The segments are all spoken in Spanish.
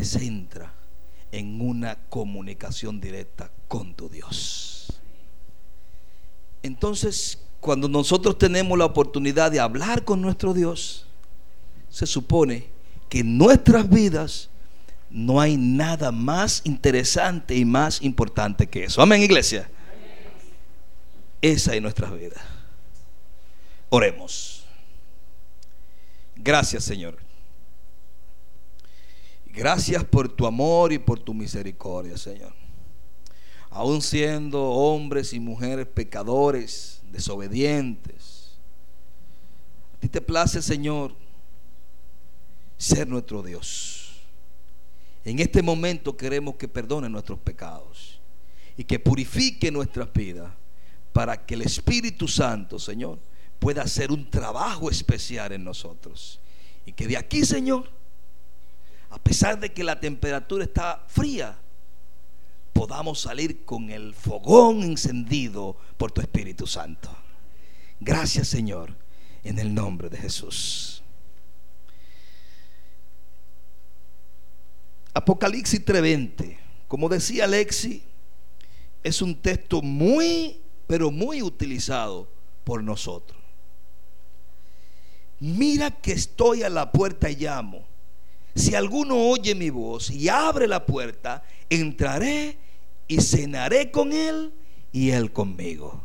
se entra en una comunicación directa con tu Dios. Entonces, cuando nosotros tenemos la oportunidad de hablar con nuestro Dios, se supone que en nuestras vidas no hay nada más interesante y más importante que eso. Amén, iglesia. Esa es nuestra vida. Oremos. Gracias, Señor. Gracias por tu amor y por tu misericordia, Señor. Aún siendo hombres y mujeres pecadores, desobedientes, a ti te place, Señor, ser nuestro Dios. En este momento queremos que perdone nuestros pecados y que purifique nuestras vidas, para que el Espíritu Santo, Señor, pueda hacer un trabajo especial en nosotros. Y que de aquí, Señor, a pesar de que la temperatura está fría, podamos salir con el fogón encendido por tu Espíritu Santo. Gracias, Señor, en el nombre de Jesús. Apocalipsis 3:20, como decía Alexi, es un texto muy, pero muy utilizado por nosotros. Mira que estoy a la puerta y llamo. Si alguno oye mi voz y abre la puerta, entraré y cenaré con él y él conmigo.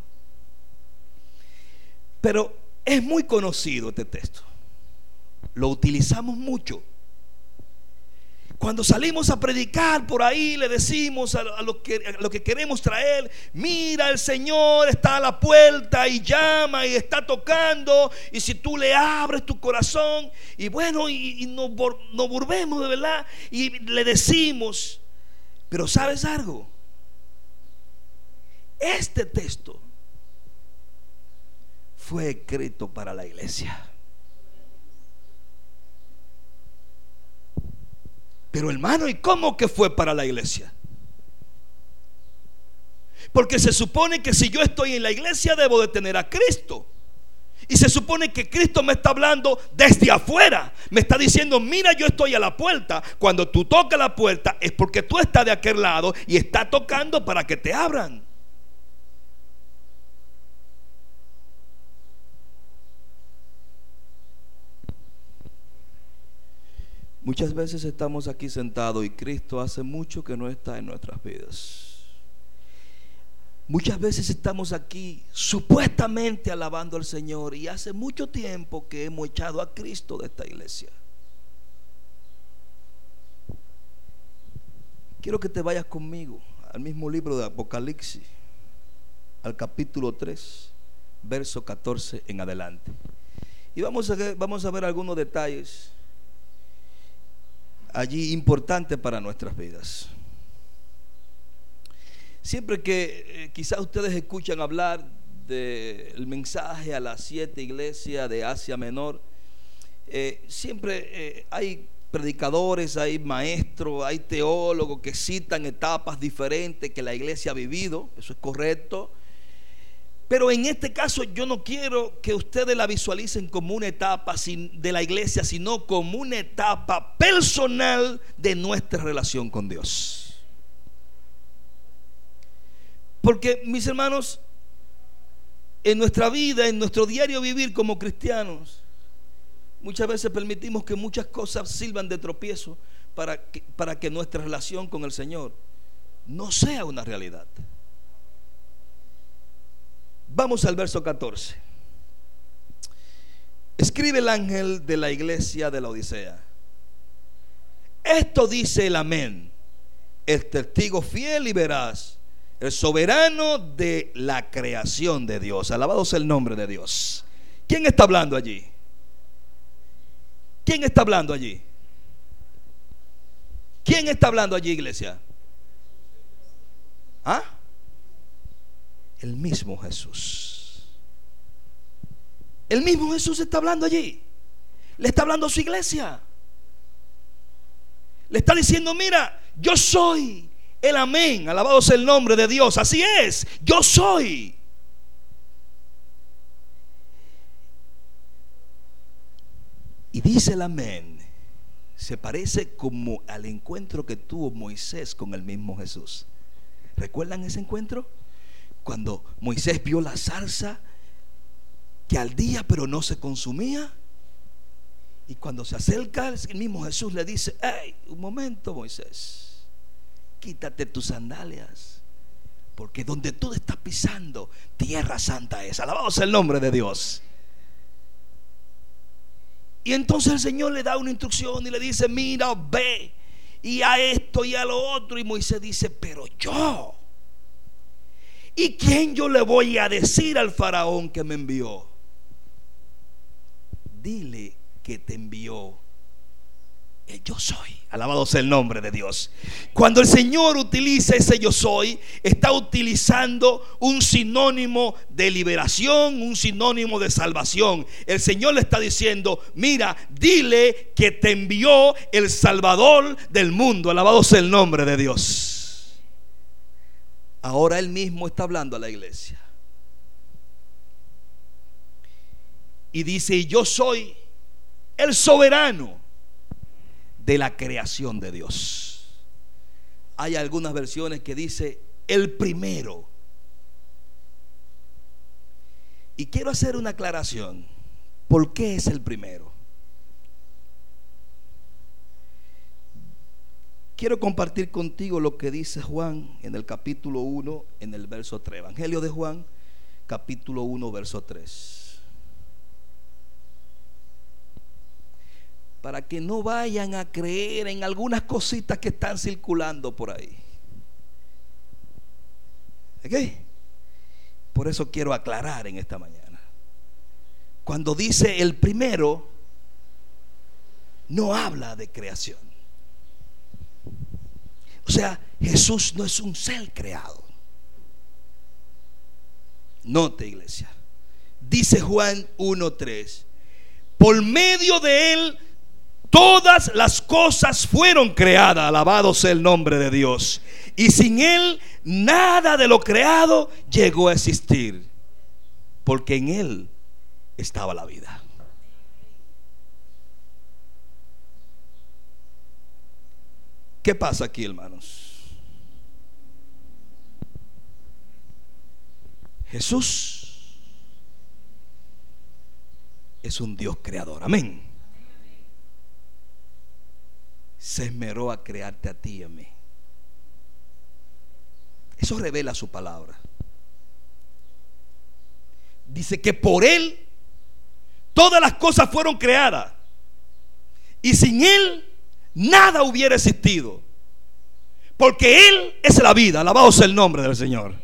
Pero es muy conocido este texto, lo utilizamos mucho. Cuando salimos a predicar por ahí, le decimos a lo que queremos traer: mira, el Señor está a la puerta y llama y está tocando, y si tú le abres tu corazón, y bueno, y nos volvemos de verdad y le decimos. Pero ¿sabes algo? Este texto fue escrito para la iglesia. Pero hermano, ¿y cómo que fue para la iglesia? Porque se supone que si yo estoy en la iglesia debo de tener a Cristo. Y se supone que Cristo me está hablando desde afuera. Me está diciendo: mira, yo estoy a la puerta. Cuando tú tocas la puerta es porque tú estás de aquel lado y estás tocando para que te abran. Muchas veces estamos aquí sentados y Cristo hace mucho que no está en nuestras vidas. Muchas veces estamos aquí supuestamente alabando al Señor y hace mucho tiempo que hemos echado a Cristo de esta iglesia. Quiero que te vayas conmigo al mismo libro de Apocalipsis, al capítulo 3, verso 14 en adelante. Y vamos a ver algunos detalles allí importante para nuestras vidas. Siempre que quizás ustedes escuchan hablar del mensaje a las 7 iglesias de Asia Menor, siempre hay predicadores, hay maestros, hay teólogos que citan etapas diferentes que la iglesia ha vivido. Eso es correcto. Pero en este caso yo no quiero que ustedes la visualicen como una etapa de la iglesia, sino como una etapa personal de nuestra relación con Dios. Porque, mis hermanos, en nuestra vida, en nuestro diario vivir como cristianos, muchas veces permitimos que muchas cosas sirvan de tropiezo para que nuestra relación con el Señor no sea una realidad. Vamos al verso 14. Escribe el ángel de la iglesia de la Odisea: esto dice el Amén, el testigo fiel y veraz, el soberano de la creación de Dios. Alabado sea el nombre de Dios. ¿Quién está hablando allí? ¿Quién está hablando allí? ¿Quién está hablando allí, iglesia? ¿Ah? El mismo Jesús. El mismo Jesús está hablando allí. Le está hablando a su iglesia. Le está diciendo: mira, yo soy el Amén. Alabado sea el nombre de Dios. Así es, yo soy. Y dice el Amén: se parece como al encuentro que tuvo Moisés con el mismo Jesús. ¿Recuerdan ese encuentro? Cuando Moisés vio la zarza que ardía pero no se consumía, y cuando se acerca el mismo Jesús le dice: hey, un momento, Moisés, quítate tus sandalias, porque donde tú estás pisando, tierra santa es. Alabado sea el nombre de Dios. Y entonces el Señor le da una instrucción y le dice: mira, ve y a esto y a lo otro. Y Moisés dice: pero yo, ¿y quién yo le voy a decir al faraón que me envió? Dile que te envió el yo soy. Alabado sea el nombre de Dios. Cuando el Señor utiliza ese yo soy, está utilizando un sinónimo de liberación, un sinónimo de salvación. El Señor le está diciendo: mira, dile que te envió el Salvador del mundo. Alabado sea el nombre de Dios. Ahora Él mismo está hablando a la iglesia y dice: yo soy el soberano de la creación de Dios. Hay algunas versiones que dice el primero. Y quiero hacer una aclaración. ¿Por qué es el primero? Quiero compartir contigo lo que dice Juan en el capítulo 1, en el verso 3. Evangelio de Juan, capítulo 1, verso 3. Para que no vayan a creer en algunas cositas que están circulando por ahí. ¿Ok? Por eso quiero aclarar en esta mañana. Cuando dice el primero, no habla de creación. O sea, Jesús no es un ser creado. Note, iglesia. Dice Juan 1:3: por medio de Él todas las cosas fueron creadas. Alabado sea el nombre de Dios. Y sin Él nada de lo creado llegó a existir, porque en Él estaba la vida. ¿Qué pasa aquí, hermanos? Jesús es un Dios creador. Amén. Se esmeró a crearte a ti y a mí. Eso revela su palabra. Dice que por Él todas las cosas fueron creadas, y sin Él nada hubiera existido, porque Él es la vida. Alabado sea el nombre del Señor.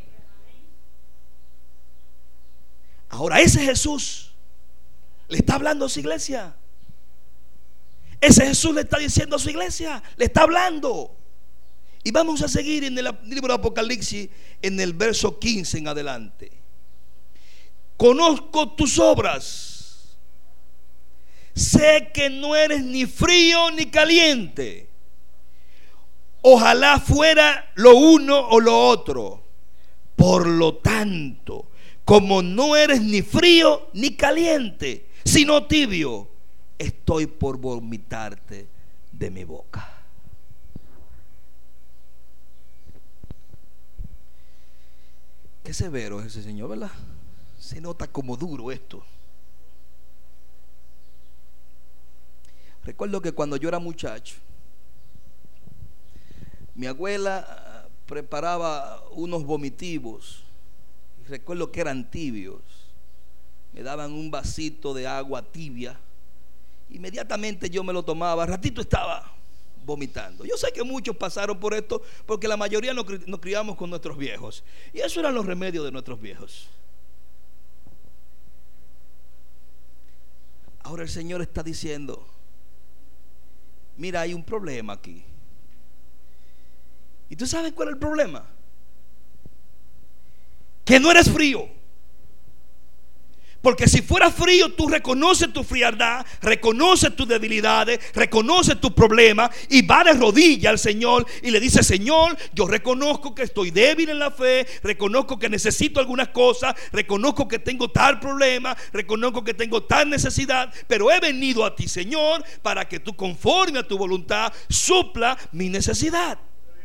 Ahora ese Jesús le está hablando a su iglesia. Ese Jesús le está diciendo a su iglesia, le está hablando. Y vamos a seguir en el libro de Apocalipsis, en el verso 15 en adelante. Conozco tus obras, sé que no eres ni frío ni caliente. Ojalá fuera lo uno o lo otro. Por lo tanto, como no eres ni frío ni caliente, sino tibio, estoy por vomitarte de mi boca. Qué severo es ese Señor, ¿verdad? Se nota como duro esto. Recuerdo que cuando yo era muchacho, mi abuela preparaba unos vomitivos. Recuerdo que eran tibios. Me daban un vasito de agua tibia. Inmediatamente yo me lo tomaba. Al ratito estaba vomitando. Yo sé que muchos pasaron por esto, porque la mayoría nos criamos con nuestros viejos, y eso eran los remedios de nuestros viejos. Ahora el Señor está diciendo: mira, hay un problema aquí. ¿Y tú sabes cuál es el problema? Que no eres frío. Porque si fuera frío, tú reconoces tu frialdad, reconoces tus debilidades, reconoces tus problemas y va de rodillas al Señor y le dice: Señor, yo reconozco que estoy débil en la fe, reconozco que necesito algunas cosas, reconozco que tengo tal problema, reconozco que tengo tal necesidad, pero he venido a ti, Señor, para que tú, conforme a tu voluntad, supla mi necesidad.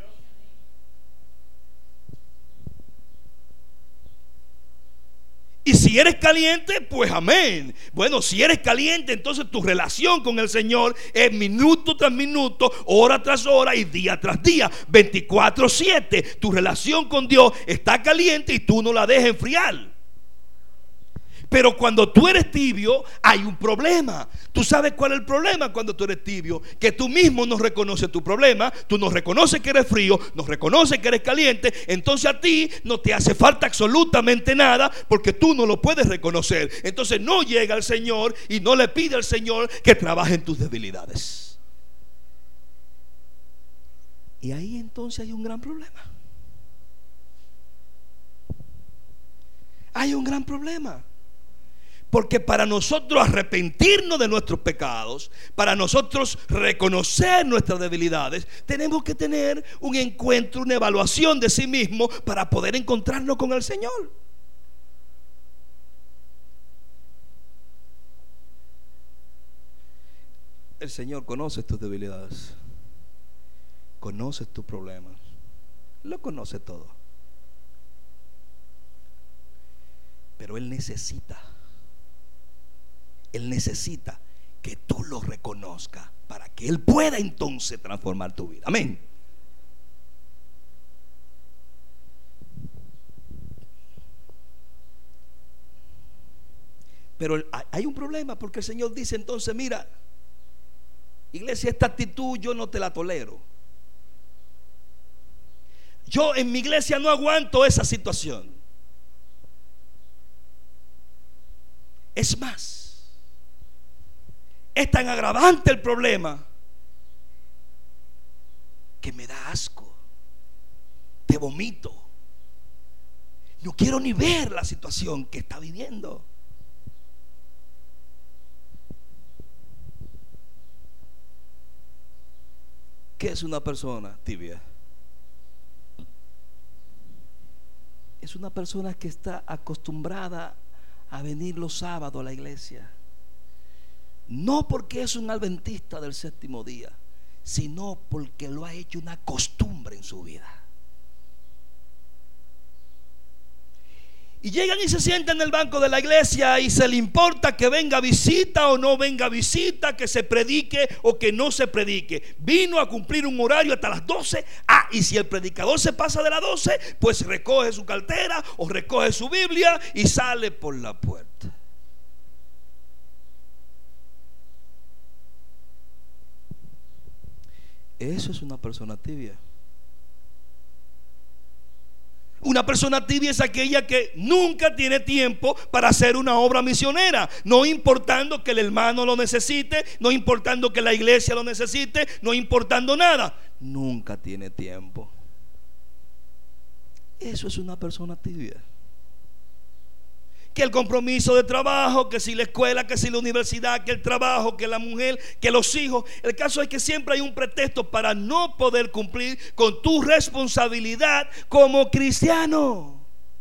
Y si eres caliente, pues amén. Bueno, si eres caliente, entonces tu relación con el Señor es minuto tras minuto, hora tras hora y día tras día, 24/7. Tu relación con Dios está caliente y tú no la dejas enfriar. Pero cuando tú eres tibio, hay un problema. ¿Tú sabes cuál es el problema cuando tú eres tibio? Que tú mismo no reconoces tu problema, tú no reconoces que eres frío, no reconoces que eres caliente. Entonces a ti no te hace falta absolutamente nada, porque tú no lo puedes reconocer. Entonces no llega al Señor y no le pide al Señor que trabaje en tus debilidades. Y ahí entonces hay un gran problema. Hay un gran problema. Porque para nosotros arrepentirnos de nuestros pecados, para nosotros reconocer nuestras debilidades, tenemos que tener un encuentro, una evaluación de sí mismo para poder encontrarnos con el Señor. El Señor conoce tus debilidades, conoce tus problemas, lo conoce todo. Pero Él necesita que tú lo reconozcas para que Él pueda entonces transformar tu vida. Amén. Pero hay un problema, porque el Señor dice entonces: mira, iglesia, esta actitud yo no te la tolero. Yo en mi iglesia no aguanto esa situación. Es más, es tan agravante el problema que me da asco, te vomito, no quiero ni ver la situación que está viviendo. ¿Qué es una persona tibia? Es una persona que está acostumbrada a venir los sábados a la iglesia, no porque es un adventista del séptimo día, sino porque lo ha hecho una costumbre en su vida. Y llegan y se sientan en el banco de la iglesia y se le importa que venga visita o no venga visita, que se predique o que no se predique. Vino a cumplir un horario hasta las 12. Y si el predicador se pasa de las 12, pues recoge su cartera o recoge su Biblia y sale por la puerta. Eso es una persona tibia. Una persona tibia es aquella que nunca tiene tiempo para hacer una obra misionera, no importando que el hermano lo necesite, no importando que la iglesia lo necesite, no importando nada. Nunca tiene tiempo. Eso es una persona tibia. Que el compromiso de trabajo, que si la escuela, que si la universidad, que el trabajo, que la mujer, que los hijos. El caso es que siempre hay un pretexto para no poder cumplir con tu responsabilidad como cristiano.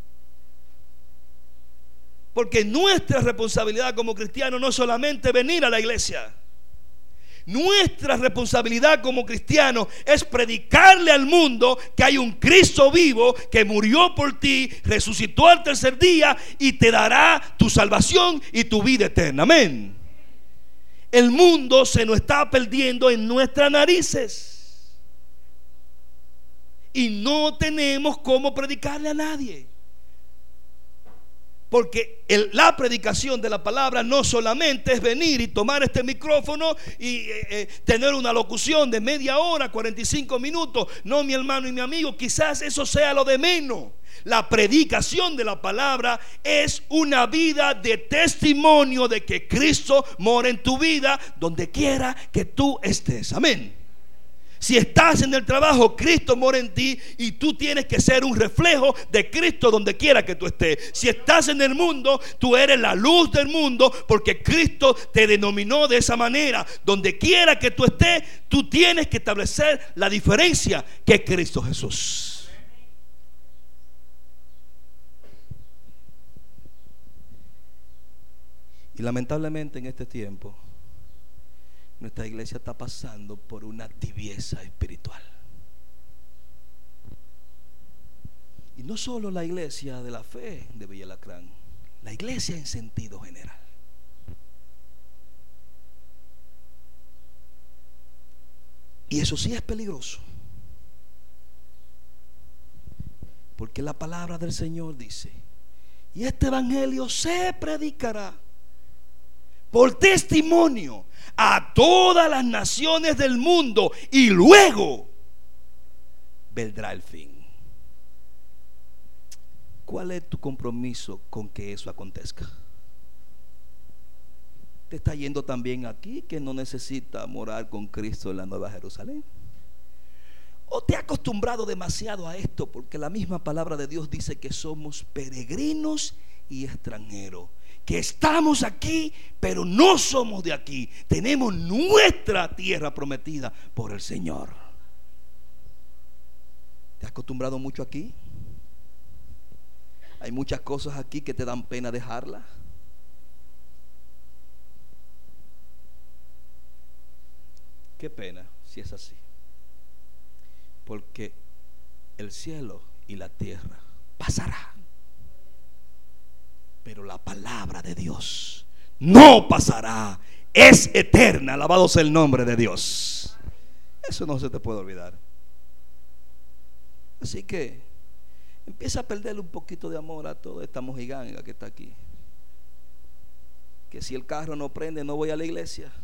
Porque nuestra responsabilidad como cristiano no es solamente venir a la iglesia. Nuestra responsabilidad como cristianos es predicarle al mundo que hay un Cristo vivo que murió por ti, resucitó al tercer día y te dará tu salvación y tu vida eterna. Amén. El mundo se nos está perdiendo en nuestras narices y no tenemos cómo predicarle a nadie. Porque la predicación de la palabra no solamente es venir y tomar este micrófono y tener una locución de media hora, 45 minutos. No, mi hermano y mi amigo, quizás eso sea lo de menos. La predicación de la palabra es una vida de testimonio de que Cristo mora en tu vida donde quiera que tú estés. Amén. Si estás en el trabajo, Cristo mora en ti y tú tienes que ser un reflejo de Cristo donde quiera que tú estés. Si estás en el mundo, tú eres la luz del mundo porque Cristo te denominó de esa manera. Donde quiera que tú estés, tú tienes que establecer la diferencia que es Cristo Jesús. Y lamentablemente en este tiempo nuestra iglesia está pasando por una tibieza espiritual. Y no solo la iglesia de la fe de Villa Alacrán, la iglesia en sentido general. Y eso sí es peligroso, porque la palabra del Señor dice: y este evangelio se predicará por testimonio a todas las naciones del mundo y luego vendrá el fin. ¿Cuál es tu compromiso con que eso acontezca? ¿Te está yendo también aquí que no necesita morar con Cristo en la Nueva Jerusalén? ¿O te has acostumbrado demasiado a esto? Porque la misma palabra de Dios dice que somos peregrinos y extranjeros, que estamos aquí pero no somos de aquí. Tenemos nuestra tierra prometida por el Señor. ¿Te has acostumbrado mucho aquí? Hay muchas cosas aquí que te dan pena dejarlas. Qué pena si es así, porque el cielo y la tierra pasará, pero la palabra de Dios no pasará, es eterna. Alabado sea el nombre de Dios. Eso no se te puede olvidar. Así que empieza a perderle un poquito de amor a toda esta mojiganga que está aquí. Que si el carro no prende, no voy a la iglesia.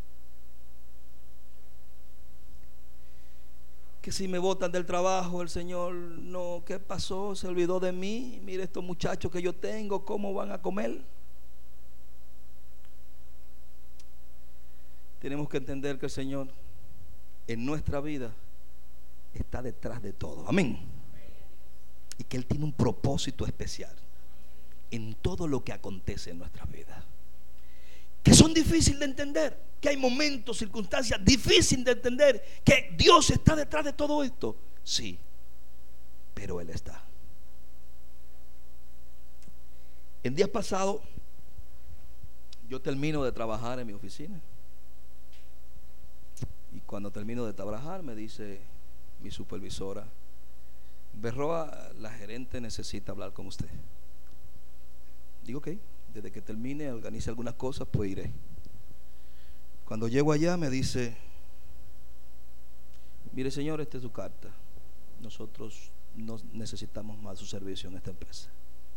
Que si me botan del trabajo, el Señor no, ¿qué pasó? Se olvidó de mí. Mire estos muchachos que yo tengo, ¿cómo van a comer? Tenemos que entender que el Señor en nuestra vida está detrás de todo. Amén. Y que Él tiene un propósito especial en todo lo que acontece en nuestras vidas, que son difíciles de entender, que hay momentos, circunstancias difíciles de entender, que Dios está detrás de todo esto. Sí, pero Él está. En días pasados yo termino de trabajar en mi oficina, y cuando termino de trabajar me dice mi supervisora: Berroa, la gerente necesita hablar con usted. Digo, ok, desde que termine, organice algunas cosas, pues iré. Cuando llego allá me dice: mire señor, esta es su carta. Nosotros no necesitamos más su servicio en esta empresa.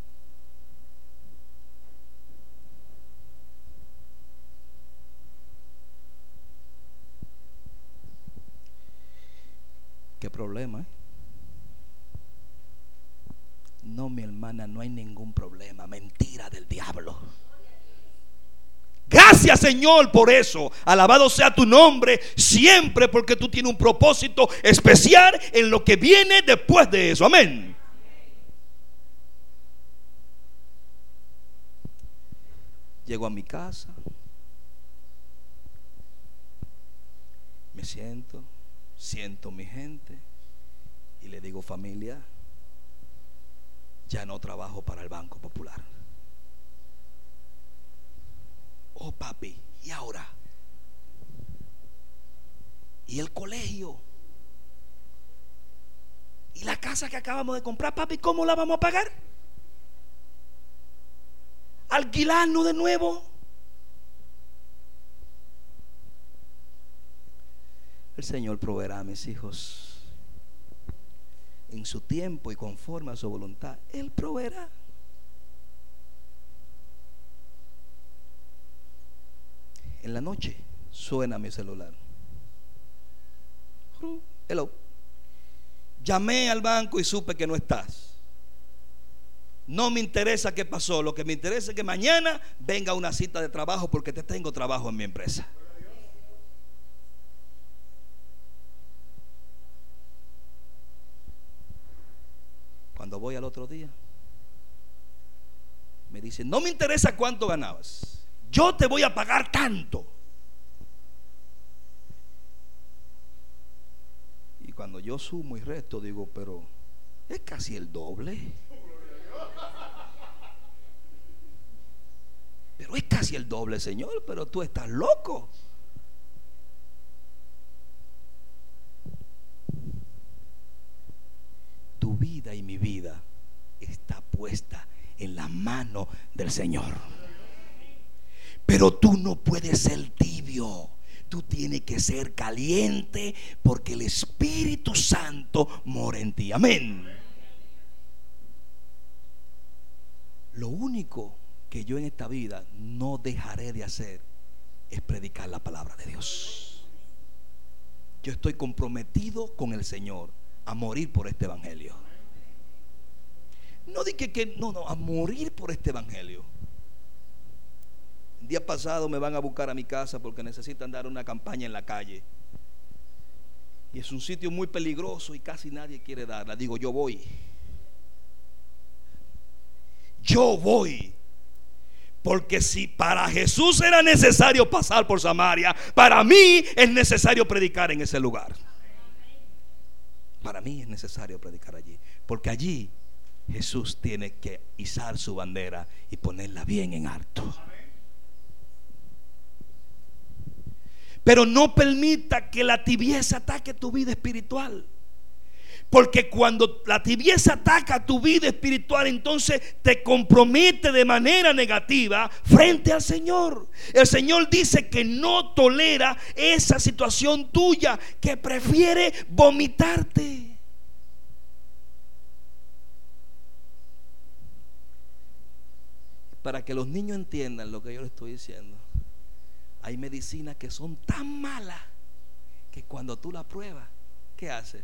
¿Qué problema? No, mi hermana, no hay ningún problema. Mentira del diablo. Gracias, Señor, por eso. Alabado sea tu nombre siempre, porque tú tienes un propósito especial en lo que viene después de eso. Amén. Llego a mi casa, me siento mi gente y le digo: familia, ya no trabajo para el Banco Popular. Oh papi, ¿y ahora? ¿Y el colegio? ¿Y la casa que acabamos de comprar, papi? ¿Cómo la vamos a pagar? ¿Alquilarnos de nuevo? El Señor proveerá a mis hijos en su tiempo y conforme a su voluntad. Él proveerá. En la noche suena mi celular. Hello. Llamé al banco y supe que no estás. No me interesa qué pasó. Lo que me interesa es que mañana venga una cita de trabajo, porque te tengo trabajo en mi empresa. cuando voy al otro día, me dice: no me interesa cuánto ganabas, yo te voy a pagar tanto. Y cuando yo sumo y resto, digo: pero es casi el doble. Pero es casi el doble, Señor, pero tú estás loco. Tu vida y mi vida está puesta en la mano del Señor. Pero tú no puedes ser tibio. Tú tienes que ser caliente, porque el Espíritu Santo mora en ti. Amén. Lo único que yo en esta vida no dejaré de hacer es predicar la palabra de Dios. Yo estoy comprometido con el Señor a morir por este evangelio. No dije que no, a morir por este evangelio. El día pasado me van a buscar a mi casa porque necesitan dar una campaña en la calle. Y es un sitio muy peligroso y casi nadie quiere darla. Digo: yo voy. Yo voy. Porque si para Jesús era necesario pasar por Samaria, para mí es necesario predicar en ese lugar. Para mí es necesario predicar allí, porque allí Jesús tiene que izar su bandera y ponerla bien en alto. Pero no permita que la tibieza ataque tu vida espiritual. Porque cuando la tibieza ataca tu vida espiritual, entonces te compromete de manera negativa frente al Señor. El Señor dice que no tolera esa situación tuya, que prefiere vomitarte. Para que los niños entiendan lo que yo les estoy diciendo, hay medicinas que son tan malas que cuando tú la pruebas, ¿qué hace?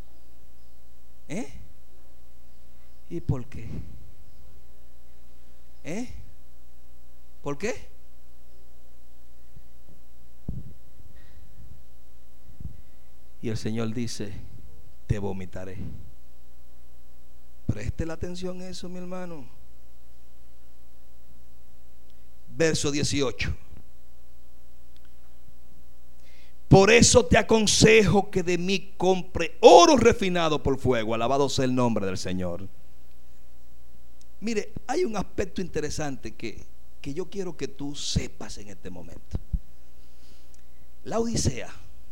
¿Y por qué? ¿Por qué? Y el Señor dice: te vomitaré. Preste la atención a eso, mi hermano. Verso 18. Por eso te aconsejo que de mí compre oro refinado por fuego. Alabado sea el nombre del Señor. Mire, hay un aspecto interesante que yo quiero que tú sepas en este momento. La Odisea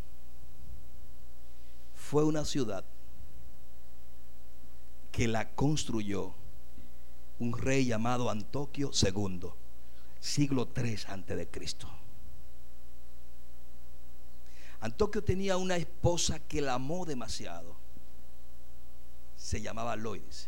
fue una ciudad que la construyó un rey llamado Antoquio II, siglo III antes de Cristo. Antoquio tenía una esposa que la amó demasiado. Se llamaba Lois.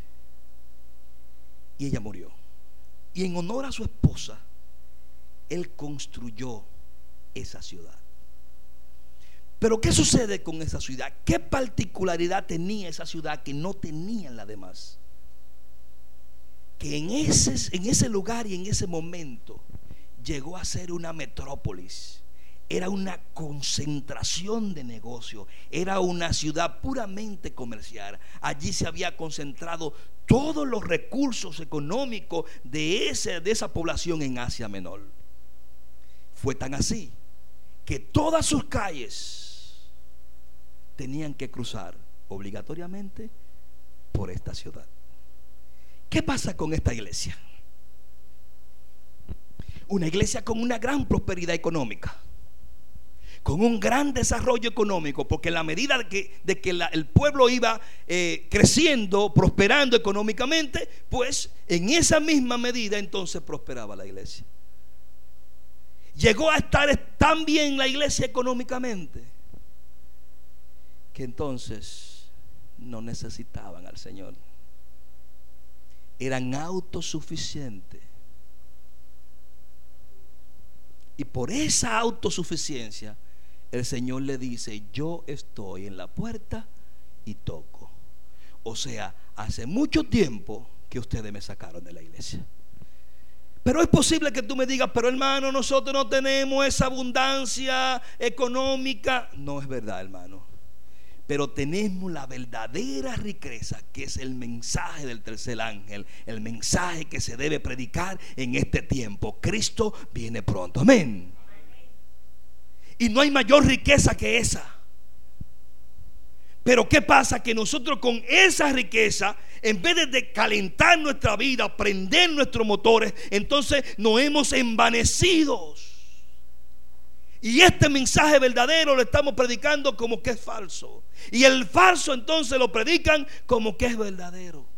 Y ella murió. Y en honor a su esposa, él construyó esa ciudad. Pero ¿qué sucede con esa ciudad? ¿Qué particularidad tenía esa ciudad que no tenían las demás? Que en ese lugar y en ese momento llegó a ser una metrópolis. Era una concentración de negocio. Era una ciudad puramente comercial. Allí se había concentrado todos los recursos económicos de esa población en Asia Menor. Fue tan así que todas sus calles tenían que cruzar obligatoriamente por esta ciudad. ¿Qué pasa con esta iglesia? Una iglesia con una gran prosperidad económica, con un gran desarrollo económico, porque en la medida de que el pueblo iba creciendo, prosperando económicamente, pues en esa misma medida entonces prosperaba la iglesia. Llegó a estar tan bien la iglesia económicamente que entonces no necesitaban al Señor. Eran autosuficientes. Y por esa autosuficiencia el Señor le dice: yo estoy en la puerta y toco. O sea, hace mucho tiempo que ustedes me sacaron de la iglesia. Pero es posible que tú me digas: pero hermano, nosotros no tenemos esa abundancia económica. No es verdad, hermano. Pero tenemos la verdadera riqueza, que es el mensaje del tercer ángel, el mensaje que se debe predicar en este tiempo. Cristo viene pronto. Amén. Y no hay mayor riqueza que esa. Pero ¿qué pasa? Que nosotros con esa riqueza, en vez de calentar nuestra vida, prender nuestros motores, entonces nos hemos envanecido. Y este mensaje verdadero lo estamos predicando como que es falso. Y el falso entonces lo predican como que es verdadero.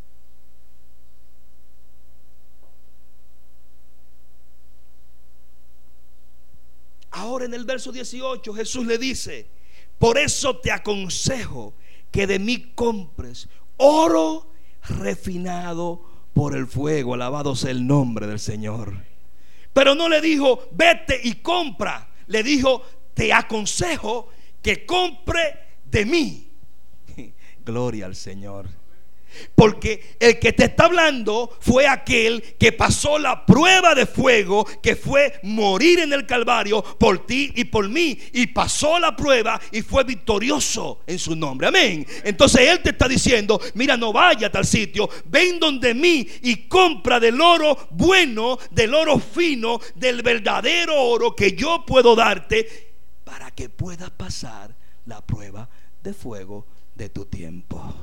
Ahora en el verso 18 Jesús le dice: por eso te aconsejo que de mí compres oro refinado por el fuego. Alabado sea el nombre del Señor. Pero no le dijo vete y compra. Le dijo te aconsejo que compre de mí. Gloria al Señor. Porque el que te está hablando fue aquel que pasó la prueba de fuego, que fue morir en el Calvario por ti y por mí, y pasó la prueba y fue victorioso en su nombre. Amén. Entonces él te está diciendo: mira, no vaya a tal sitio, ven donde mí y compra del oro bueno, del oro fino, del verdadero oro que yo puedo darte, para que puedas pasar la prueba de fuego de tu tiempo.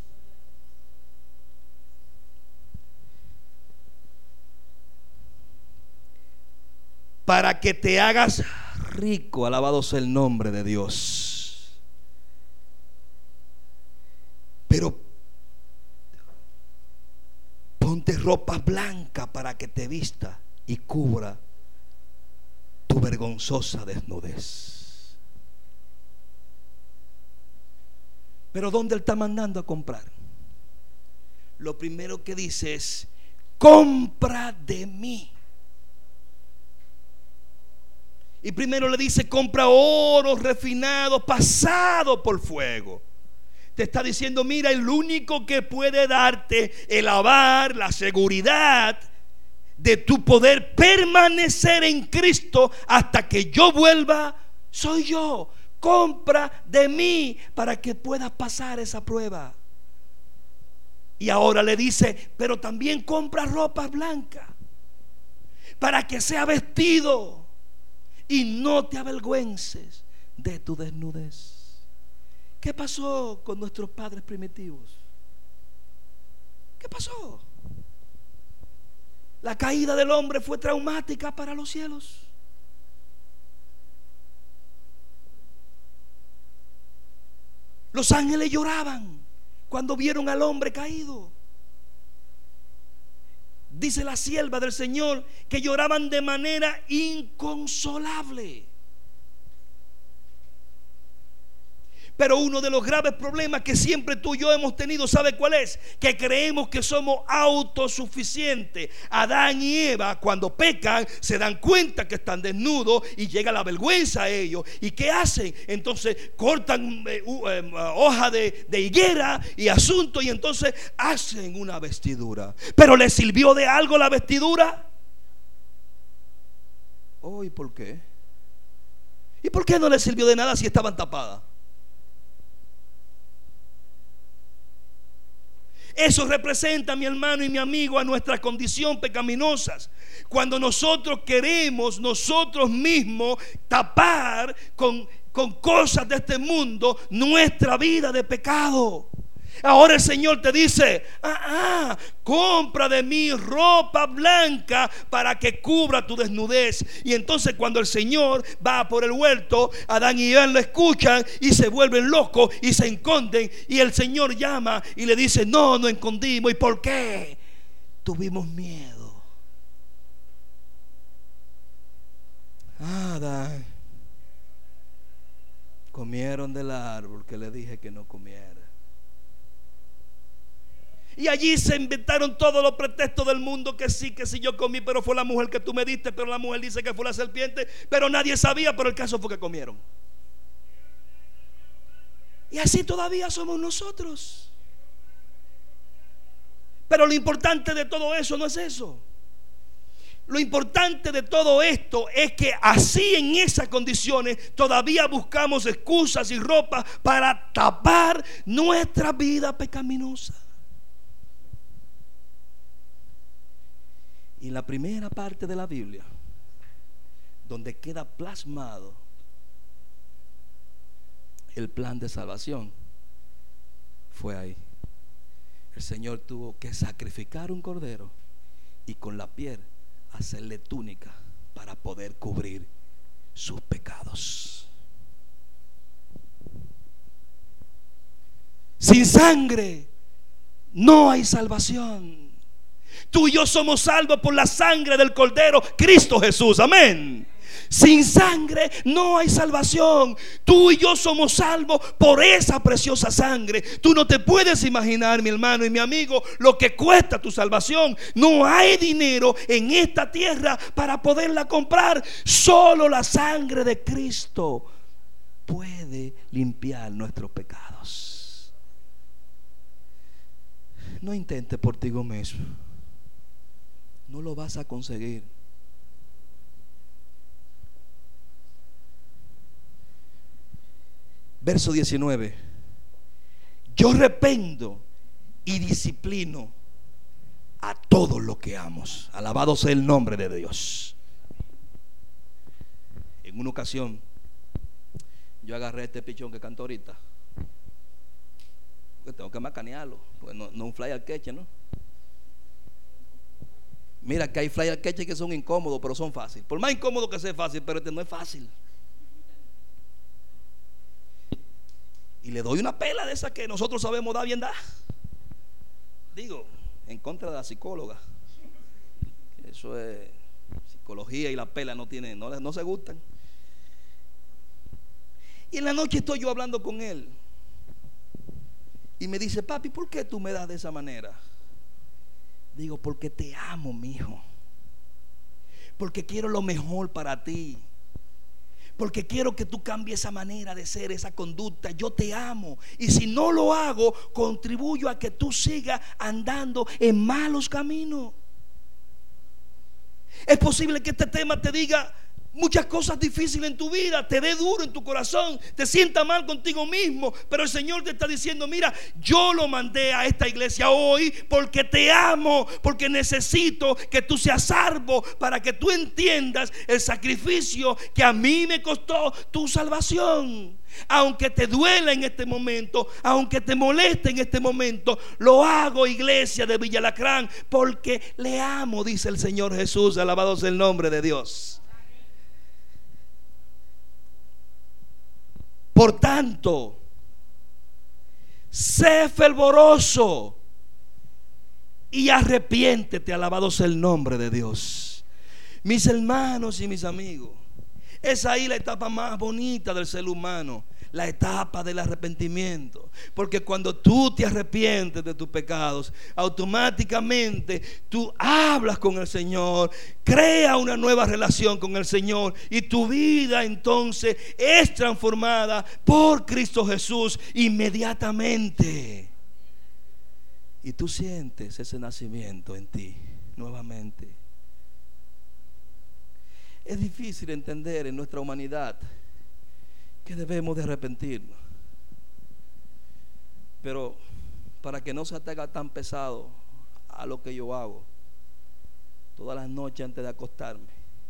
Para que te hagas rico. Alabado sea el nombre de Dios. Pero ponte ropa blanca para que te vista y cubra tu vergonzosa desnudez. Pero ¿dónde él está mandando a comprar? Lo primero que dice es: compra de mí. Y primero le dice: compra oro refinado, pasado por fuego. Te está diciendo: mira, el único que puede darte el avar, la seguridad de tu poder permanecer en Cristo hasta que yo vuelva, soy yo. Compra de mí para que puedas pasar esa prueba. Y ahora le dice: pero también compra ropa blanca para que sea vestido y no te avergüences de tu desnudez. ¿Qué pasó con nuestros padres primitivos? ¿Qué pasó? La caída del hombre fue traumática para los cielos. Los ángeles lloraban cuando vieron al hombre caído. Dice la sierva del Señor que lloraban de manera inconsolable. Pero uno de los graves problemas que siempre tú y yo hemos tenido, ¿sabe cuál es? Que creemos que somos autosuficientes. Adán y Eva, cuando pecan, se dan cuenta que están desnudos y llega la vergüenza a ellos. ¿Y qué hacen? Entonces cortan hoja de higuera y asunto, y entonces hacen una vestidura. ¿Pero les sirvió de algo la vestidura? Oh, ¿y por qué? ¿Y por qué no les sirvió de nada si estaban tapadas? Eso representa, mi hermano y mi amigo, a nuestra condición pecaminosas. Cuando nosotros queremos nosotros mismos tapar con cosas de este mundo nuestra vida de pecado. Ahora el Señor te dice: compra de mí ropa blanca para que cubra tu desnudez. Y entonces cuando el Señor va por el huerto, Adán y Eva lo escuchan y se vuelven locos y se esconden. Y el Señor llama y le dice: no escondimos. ¿Y por qué? Tuvimos miedo. Adán, comieron del árbol que le dije que no comiera. Y allí se inventaron todos los pretextos del mundo, que sí yo comí, pero fue la mujer que tú me diste, pero la mujer dice que fue la serpiente, pero nadie sabía, pero el caso fue que comieron. Y así todavía somos nosotros. Pero lo importante de todo eso no es eso. Lo importante de todo esto es que así, en esas condiciones, todavía buscamos excusas y ropa para tapar nuestra vida pecaminosa. Y en la primera parte de la Biblia, donde queda plasmado el plan de salvación, fue ahí. El Señor tuvo que sacrificar un cordero y con la piel hacerle túnica para poder cubrir sus pecados. Sin sangre no hay salvación. Tú y yo somos salvos por la sangre del Cordero, Cristo Jesús. Amén. Sin sangre no hay salvación. Tú y yo somos salvos por esa preciosa sangre. Tú no te puedes imaginar, mi hermano y mi amigo, lo que cuesta tu salvación. No hay dinero en esta tierra para poderla comprar. Solo la sangre de Cristo puede limpiar nuestros pecados. No intentes por ti mismo. No lo vas a conseguir. Verso 19. Yo reprendo y disciplino a todos los que amo. Alabado sea el nombre de Dios. En una ocasión yo agarré este pichón que canto ahorita, porque tengo que macanearlo, pues no un fly al queche, ¿no? Mira que hay fly al queche que son incómodos, pero son fáciles. Por más incómodo que sea fácil, pero este no es fácil. Y le doy una pela de esa que nosotros sabemos dar bien dar. Digo, en contra de la psicóloga. Eso es psicología, y la pela no se gustan. Y en la noche estoy yo hablando con él y me dice: papi, ¿por qué tú me das de esa manera? Digo: porque te amo, mijo. Porque quiero lo mejor para ti. Porque quiero que tú cambies esa manera de ser, esa conducta. Yo te amo. Y si no lo hago, contribuyo a que tú sigas andando en malos caminos. Es posible que este tema te diga muchas cosas difíciles en tu vida, te dé duro en tu corazón, te sienta mal contigo mismo, pero el Señor te está diciendo: mira, yo lo mandé a esta iglesia hoy porque te amo, porque necesito que tú seas salvo, para que tú entiendas el sacrificio que a mí me costó tu salvación. Aunque te duela en este momento, aunque te moleste en este momento, lo hago, iglesia de Villa Alacrán, porque le amo, dice el Señor Jesús. Alabado sea el nombre de Dios. Por tanto, sé fervoroso y arrepiéntete. Alabado sea el nombre de Dios. Mis hermanos y mis amigos, es ahí la etapa más bonita del ser humano, la etapa del arrepentimiento. Porque cuando tú te arrepientes de tus pecados, automáticamente tú hablas con el Señor, crea una nueva relación con el Señor, y tu vida entonces es transformada por Cristo Jesús inmediatamente. Y tú sientes ese nacimiento en ti nuevamente. Es difícil entender en nuestra humanidad que debemos de arrepentirnos, pero para que no se te haga tan pesado a lo que yo hago todas las noches antes de acostarme,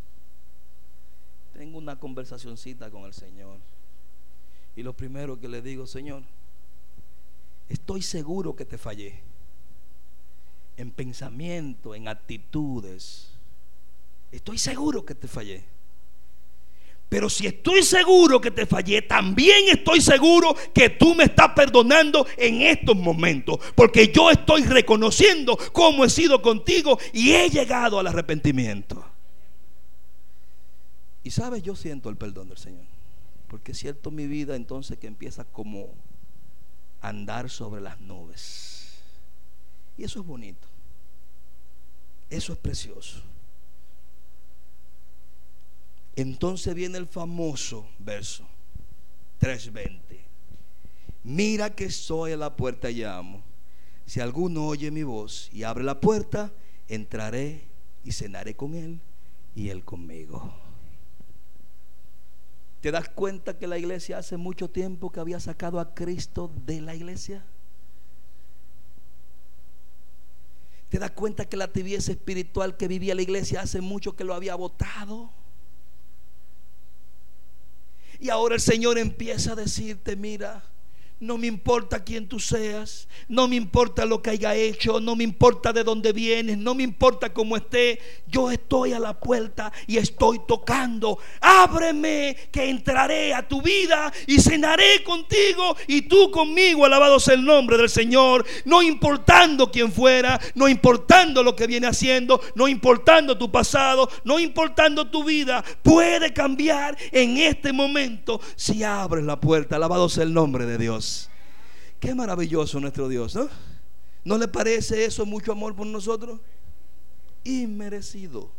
tengo una conversacioncita con el Señor, y lo primero que le digo: Señor, estoy seguro que te fallé en pensamiento, en actitudes. Estoy seguro que te fallé. Pero si estoy seguro que te fallé, también estoy seguro que tú me estás perdonando en estos momentos, porque yo estoy reconociendo cómo he sido contigo y he llegado al arrepentimiento. Y sabes, yo siento el perdón del Señor, porque siento mi vida entonces que empieza como a andar sobre las nubes. Y eso es bonito. Eso es precioso. Entonces viene el famoso verso 3:20. Mira que estoy a la puerta y llamo. Si alguno oye mi voz y abre la puerta, entraré y cenaré con él y Él conmigo. ¿Te das cuenta que la iglesia hace mucho tiempo que había sacado a Cristo de la iglesia? ¿Te das cuenta que la tibieza espiritual que vivía la iglesia hace mucho que lo había botado? Y ahora el Señor empieza a decirte: mira, no me importa quién tú seas, no me importa lo que haya hecho, no me importa de dónde vienes, no me importa cómo esté. Yo estoy a la puerta y estoy tocando. Ábreme, que entraré a tu vida y cenaré contigo y tú conmigo. Alabado sea el nombre del Señor. No importando quién fuera, no importando lo que viene haciendo, no importando tu pasado, no importando tu vida, puede cambiar en este momento si abres la puerta. Alabado sea el nombre de Dios. Qué maravilloso nuestro Dios, ¿no? ¿No le parece eso mucho amor por nosotros? Inmerecido.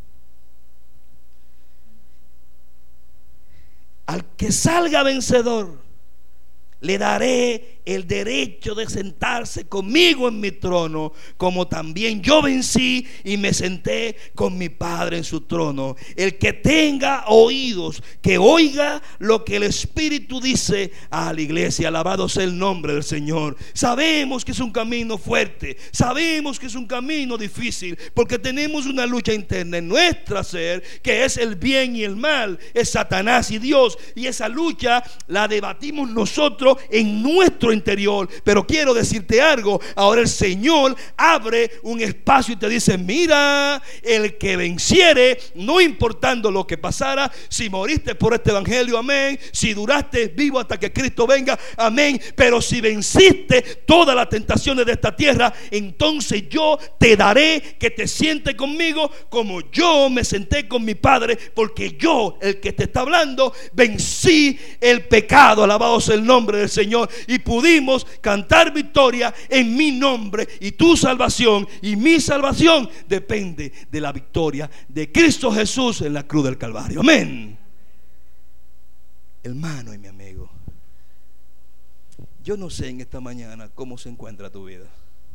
Al que salga vencedor, le daré el derecho de sentarse conmigo en mi trono, como también yo vencí y me senté con mi Padre en su trono. El que tenga oídos, que oiga lo que el Espíritu dice a la iglesia. Alabado sea el nombre del Señor. Sabemos que es un camino fuerte, sabemos que es un camino difícil, porque tenemos una lucha interna en nuestra ser, que es el bien y el mal, es Satanás y Dios, y esa lucha la debatimos nosotros en nuestro interior. Pero quiero decirte algo: ahora el Señor abre un espacio y te dice: mira, el que venciere, no importando lo que pasara, si moriste por este evangelio, amén, si duraste vivo hasta que Cristo venga, amén, pero si venciste todas las tentaciones de esta tierra, entonces yo te daré que te sientes conmigo como yo me senté con mi Padre, porque yo, el que te está hablando, vencí el pecado. Alabado sea el nombre del Señor, y pudimos cantar victoria en mi nombre. Y tu salvación y mi salvación depende de la victoria de Cristo Jesús en la cruz del Calvario. Amén. Hermano y mi amigo, yo no sé en esta mañana cómo se encuentra tu vida.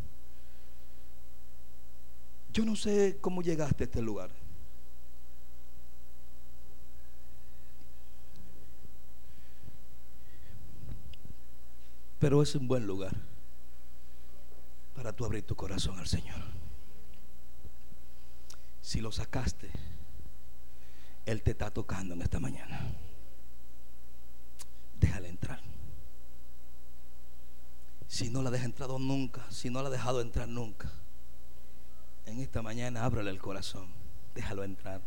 Yo no sé cómo llegaste a este lugar. Pero es un buen lugar para tú abrir tu corazón al Señor. Si lo sacaste, Él te está tocando en esta mañana. Déjale entrar. Si no la deja entrado nunca, si no la ha dejado entrar nunca, en esta mañana ábrele el corazón, déjalo entrar.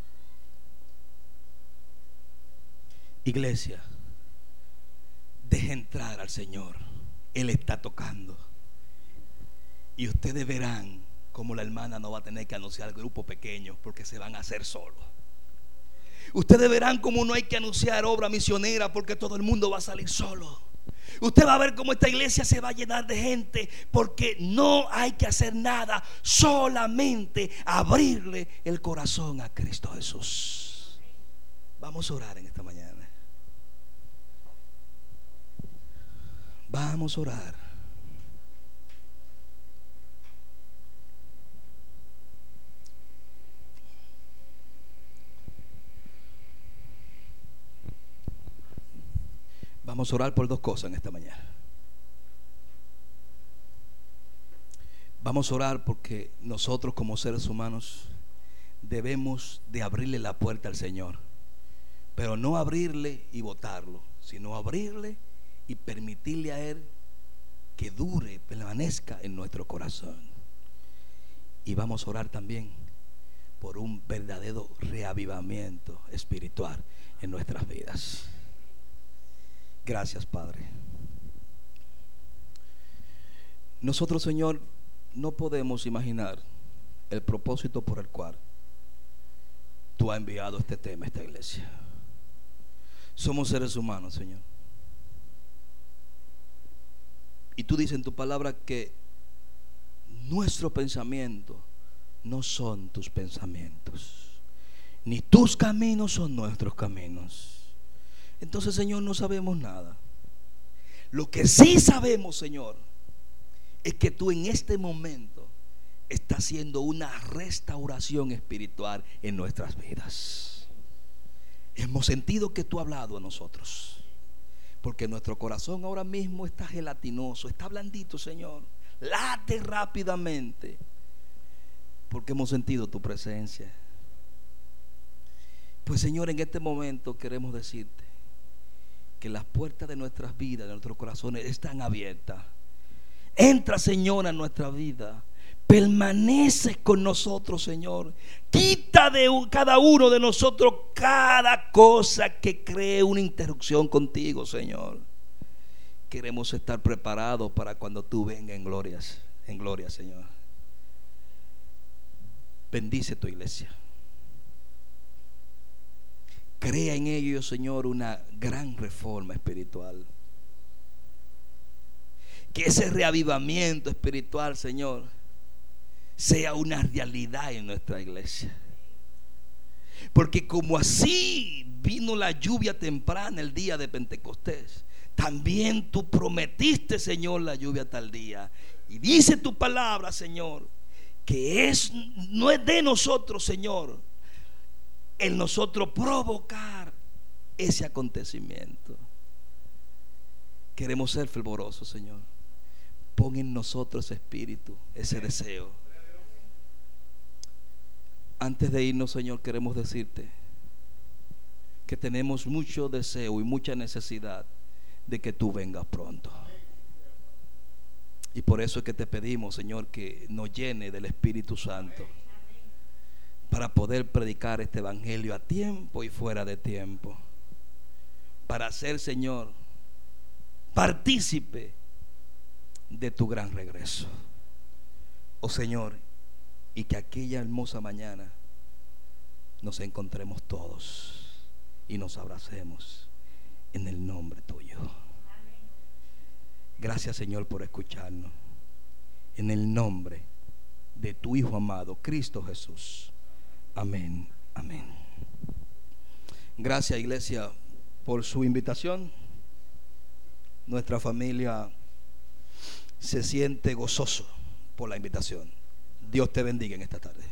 Iglesia, deje entrar al Señor. Él está tocando. Y ustedes verán cómo la hermana no va a tener que anunciar al grupo pequeño, porque se van a hacer solos. Ustedes verán cómo no hay que anunciar obra misionera, porque todo el mundo va a salir solo. Usted va a ver cómo esta iglesia se va a llenar de gente, porque no hay que hacer nada, solamente abrirle el corazón a Cristo Jesús. Vamos a orar en esta mañana. Vamos a orar. Vamos a orar por dos cosas en esta mañana. Vamos a orar porque nosotros como seres humanos debemos de abrirle la puerta al Señor, pero no abrirle y botarlo, sino abrirle y permitirle a Él que dure, permanezca en nuestro corazón. Y vamos a orar también por un verdadero reavivamiento espiritual en nuestras vidas. Gracias, Padre. Nosotros, Señor, no podemos imaginar el propósito por el cual Tú has enviado este tema a esta iglesia. Somos seres humanos, Señor, y Tú dices en Tu palabra que nuestros pensamientos no son Tus pensamientos, ni Tus caminos son nuestros caminos. Entonces, Señor, no sabemos nada. Lo que sí sabemos, Señor, es que Tú en este momento está haciendo una restauración espiritual en nuestras vidas. Hemos sentido que tú has hablado a nosotros, porque nuestro corazón ahora mismo está gelatinoso, está blandito, Señor. Late rápidamente, porque hemos sentido tu presencia. Pues, Señor, en este momento queremos decirte que las puertas de nuestras vidas, de nuestros corazones, están abiertas. Entra, Señor, a nuestra vida. Permanece con nosotros, Señor. Quita de cada uno de nosotros cada cosa que cree una interrupción contigo, Señor. Queremos estar preparados para cuando tú vengas en gloria, Señor. Bendice tu iglesia. Crea en ellos, Señor, una gran reforma espiritual. Que ese reavivamiento espiritual, Señor, sea una realidad en nuestra iglesia. Porque como así vino la lluvia temprana el día de Pentecostés, también tú prometiste, Señor, la lluvia tal día. Y dice tu palabra, Señor, que no es de nosotros, Señor, el nosotros provocar ese acontecimiento. Queremos ser fervorosos, Señor. Pon en nosotros ese espíritu, ese deseo. Antes de irnos, Señor, queremos decirte que tenemos mucho deseo y mucha necesidad de que tú vengas pronto. Y por eso es que te pedimos, Señor, que nos llene del Espíritu Santo para poder predicar este evangelio a tiempo y fuera de tiempo, para ser, Señor, partícipe de tu gran regreso. Oh Señor, y que aquella hermosa mañana nos encontremos todos y nos abracemos en el nombre tuyo. Gracias, Señor, por escucharnos. En el nombre de tu Hijo amado, Cristo Jesús. Amén, amén. Gracias, iglesia, por su invitación. Nuestra familia se siente gozoso por la invitación. Dios te bendiga en esta tarde.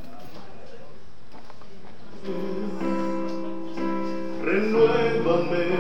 Renuévame.